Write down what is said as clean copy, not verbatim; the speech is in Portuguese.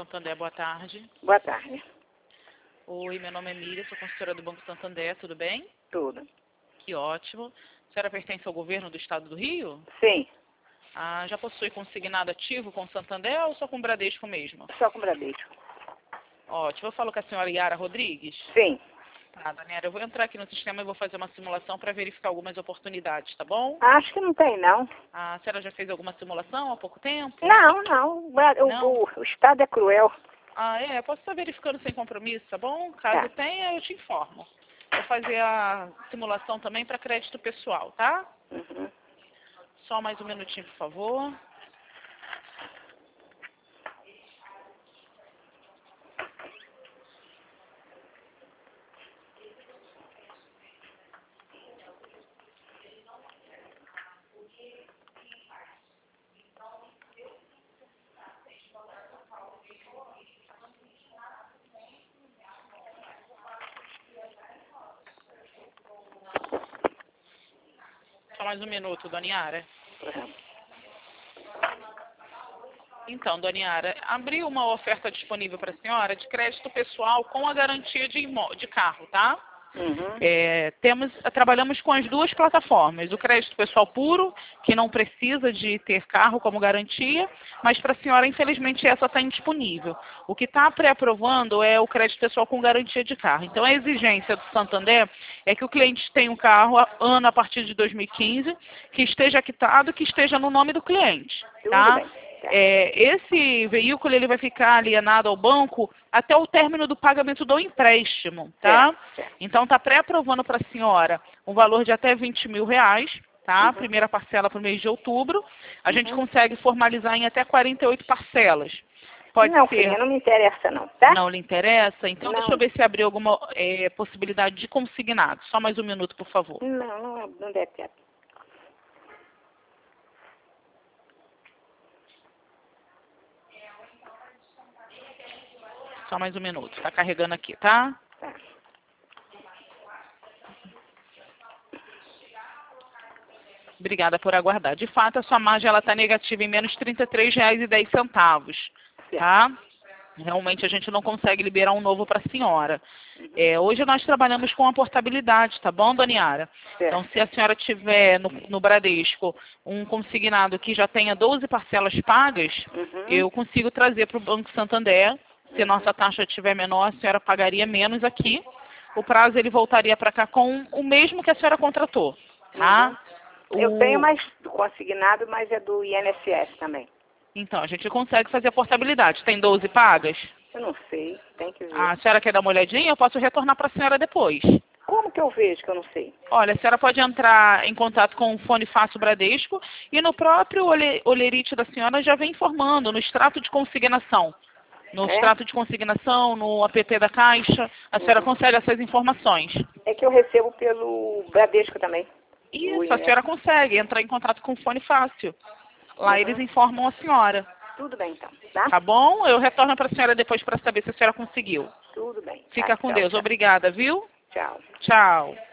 Santander, boa tarde. Boa tarde. Oi, meu nome é Miriam, sou consultora do Banco Santander, tudo bem? Tudo. Que ótimo. A senhora pertence ao governo do estado do Rio? Sim, Já possui consignado ativo com o Santander ou só com o Bradesco mesmo? só com Bradesco. Ótimo. Eu falo com a senhora Yara Rodrigues? Sim. Tá, dona Yara, eu vou entrar aqui no sistema e vou fazer uma simulação para verificar algumas oportunidades, tá bom? Acho que não tem, não. A senhora já fez alguma simulação há pouco tempo? Não. Não? O Estado é cruel. Eu posso estar verificando sem compromisso, tá bom? Caso Tá. tenha, eu te informo. Vou fazer a simulação também para crédito pessoal, tá? Uhum. Só mais um minutinho, por favor. Só mais um minuto, dona Yara. Uhum. Então, dona Yara, abri uma oferta disponível para a senhora de crédito pessoal com a garantia de carro, tá? Uhum. Trabalhamos com as duas plataformas, o crédito pessoal puro, que não precisa de ter carro como garantia, mas para a senhora, infelizmente, essa está indisponível. O que está pré-aprovando é o crédito pessoal com garantia de carro. Então, a exigência do Santander é que o cliente tenha um carro ano a partir de 2015, que esteja quitado, que esteja no nome do cliente, tá? Tudo bem. Tá. Esse veículo ele vai ficar alienado ao banco até o término do pagamento do empréstimo, tá? Certo. Então está pré-aprovando para a senhora um valor de até R$20 mil, tá? Uhum. Primeira parcela para o mês de outubro. A gente Uhum. consegue formalizar em até 48 parcelas. Pode Não, ser. filha, não me interessa não, tá? Não lhe interessa? Então Não. deixa eu ver se abriu alguma possibilidade de consignado. Só mais um minuto, por favor. Não deve ter. Só mais um minuto. Está carregando aqui, tá? Tá. Obrigada por aguardar. De fato, a sua margem está negativa em menos R$ 33,10, tá? Realmente a gente não consegue liberar um novo para a senhora. Hoje nós trabalhamos com a portabilidade, tá bom, dona Yara? Certo. Então, se a senhora tiver no Bradesco um consignado que já tenha 12 parcelas pagas, Uhum. eu consigo trazer para o Banco Santander. Se nossa taxa estiver menor, a senhora pagaria menos aqui. O prazo ele voltaria para cá com o mesmo que a senhora contratou, tá? Eu tenho mais consignado, mas é do INSS também. Então, a gente consegue fazer a portabilidade. Tem 12 pagas? Eu não sei, tem que ver. A senhora quer dar uma olhadinha? Eu posso retornar para a senhora depois. Como que eu vejo que eu não sei? Olha, a senhora pode entrar em contato com o Fone Fácil Bradesco e no próprio Olerite da senhora já vem informando, no extrato de consignação. No extrato de consignação, no app da Caixa, a senhora consegue essas informações. É que eu recebo pelo Bradesco também. Isso, a senhora consegue entrar em contato com o Fone Fácil. Lá eles informam a senhora. Tudo bem, então. Tá? Tá bom? Eu retorno para a senhora depois para saber se a senhora conseguiu. Tudo bem. Fica Tá, com tchau, Deus. tchau. Obrigada, viu? Tchau. Tchau.